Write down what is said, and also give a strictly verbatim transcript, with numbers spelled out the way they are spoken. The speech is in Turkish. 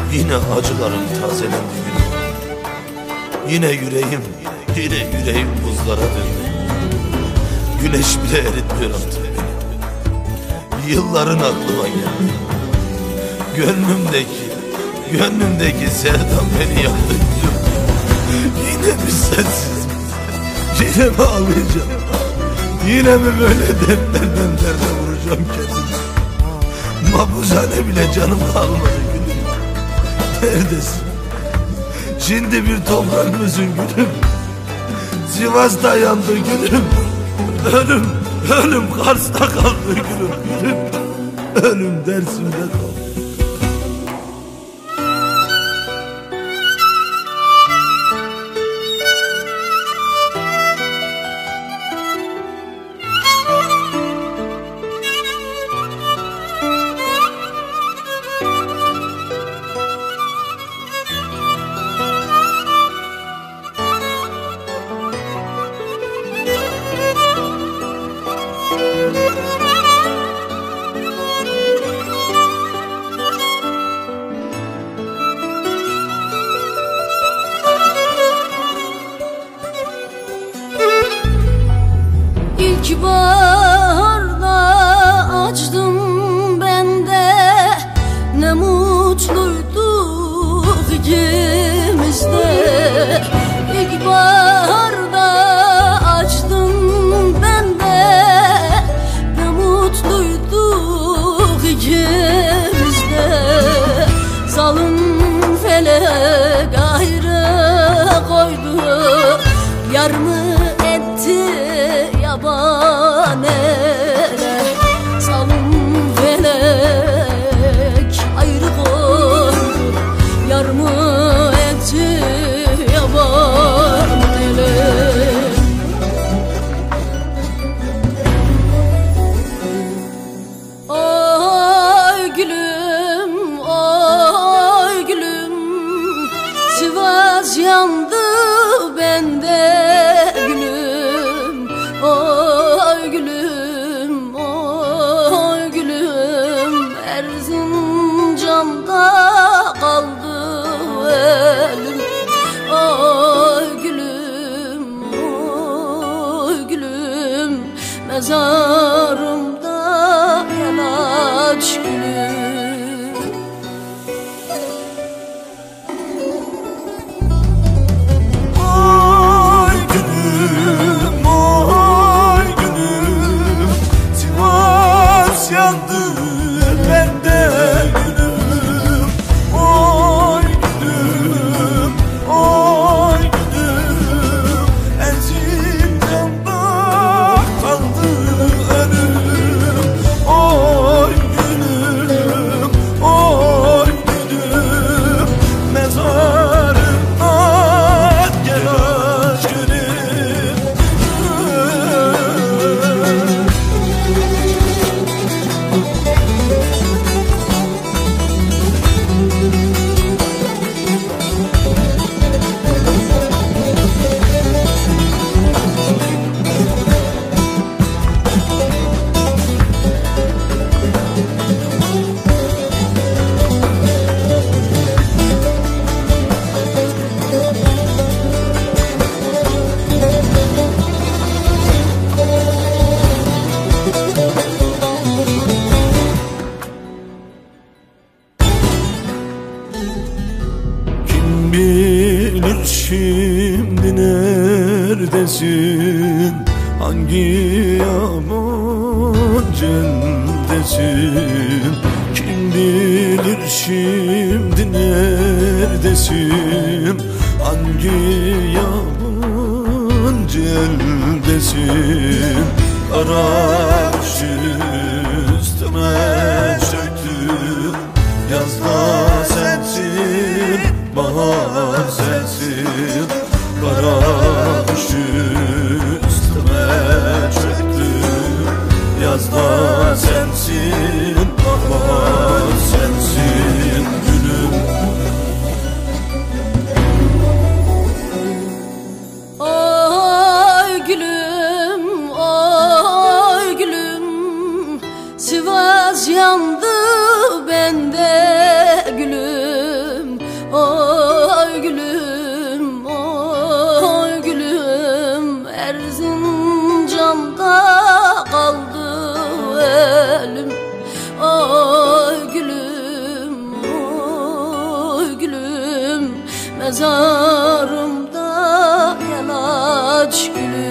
Yine acılarım tazelendi gülüm. Yine yüreğim, yine yüreğim buzlara döndü. Güneş bile eritmiyor artık beni. Yılların aklıma geldi. Gönlümdeki, gönlümdeki sevdam beni yaktı gülüm. Yine mi sensiz, yine mi ağlayacağım? Yine mi böyle dertlerden derde vuracağım kendimi? Mahpushane bile canım kalmadı gülüm. Neredesin? Şimdi bir toprak mısın gülüm? Sivas'ta yandı gülüm. Ölüm, ölüm Kars'ta kaldı gülüm, gülüm. Ölüm Dersim'de kaldı. İlk baharda açtım ben de, ne mutluyduk ikimiz de. İlk baharda açtım ben de, ne mutluyduk ikimiz de. Zalim felek ayrı koydu, yar mı etti yabanele. Zalim felek ayrı koydu, yar mı etti yabanele. Oy gülüm, oy gülüm, Sivas yandı bende gülüm. Oy gülüm, oy gülüm, Erzincan'da kaldı ölüm. Oy gülüm, oy gülüm, mezarımda yan aç gülüm. Yandı bende gülüm. Oy gülüm, oy gülüm, Erzincan'da kaldı ölüm. Oy gülüm, oy gülüm, mezarımda gel aç gülüm. Bilir şimdi neredesin, hangi yaman celdesin? Kim bilir şimdi neredesin, hangi yaman celdesin? Kara kış üstüme çöktü, yazda sensin, bahar sensin. Kara kış üstüme çöktü, yazda sensin, bahar sensin gülüm. Oy gülüm, oy gülüm, Sivas yandı bende gülüm. mezarımda gel aç gülüm.